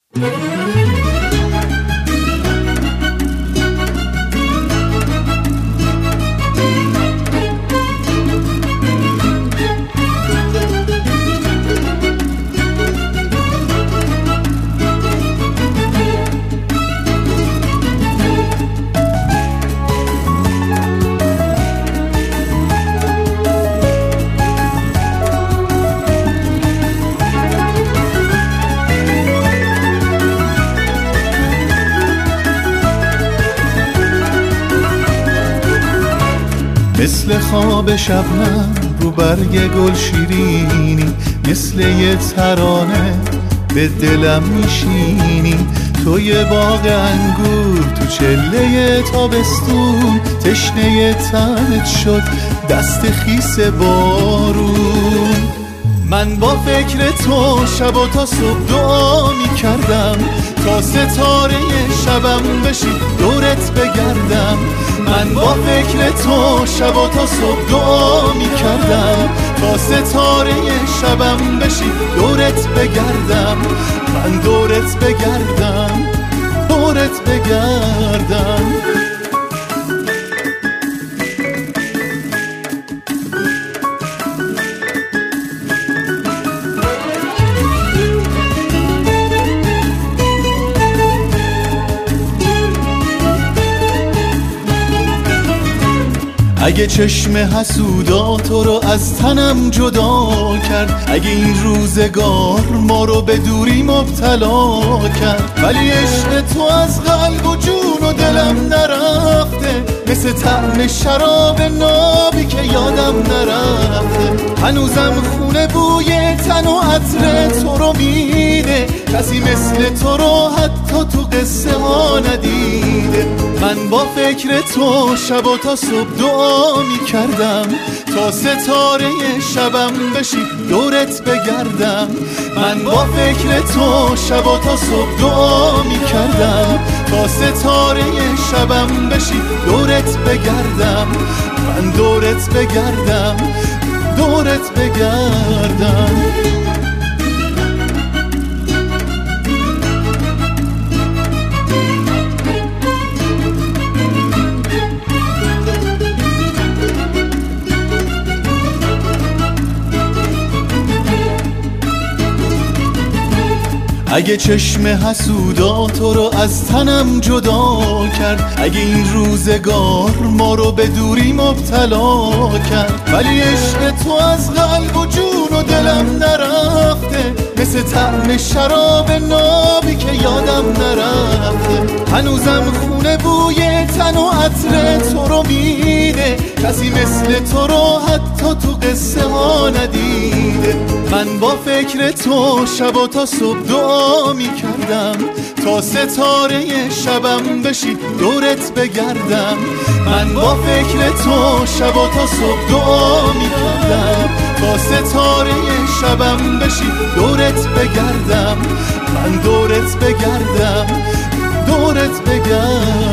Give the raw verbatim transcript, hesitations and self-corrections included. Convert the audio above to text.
مثل خواب شبنم رو برگ گل شیرینی، مثل یه ترانه به دلم میشینی. تو یه باغ انگور تو چله تابستون، تشنه تنت شد دست خیس بارون. من با فکر تو شب و تا صبح دعا می کردم، تا ستاره شبم بشی دورت بگردم. من با فکر تو شب و تا صبح دعا می کردم، تا ستاره شبم بشی دورت بگردم. من دورت بگردم، دورت بگردم. اگه چشم حسودا تو رو از تنم جدا کرد، اگه این روزگار ما رو به دوری مبتلا کرد، ولی عشق تو از قلب و جون و دلم نرفته، مثل طعم شراب نابی که یادم نرفته. هنوزم خونه بوی تن و عطر تو رو میده، کسی مثل تو رو حتی تو قصه ها ندیده. من با فکر تو شب و تا صبح دعا می کردم، تا ستاره شبم بشی دورت بگردم. من با فکر تو شب و تا صبح دعا می کردم، تا ستاره شبم بشی دورت بگردم. من دورت بگردم، دورت بگردم. اگه چشم حسودا تو رو از تنم جدا کرد، اگه این روزگار ما رو به دوری مبتلا کرد، ولی عشق تو از قلب و جون و دلم نرفته، مثل طعم شراب نابی که یادم نرفته. هنوزم خونه بوی تن و عطر تو رو میده، کسی مثل تو رو حتی تو قصه ها ندیده. من با فکر تو شب و تا صبح دعا می کردم، تا ستاره شبم بشی دورت بگردم. من با فکر تو شب و تا صبح دعا می کردم، تا ستاره شبم بشی دورت بگردم. من دورت بگردم، دورت بگردم.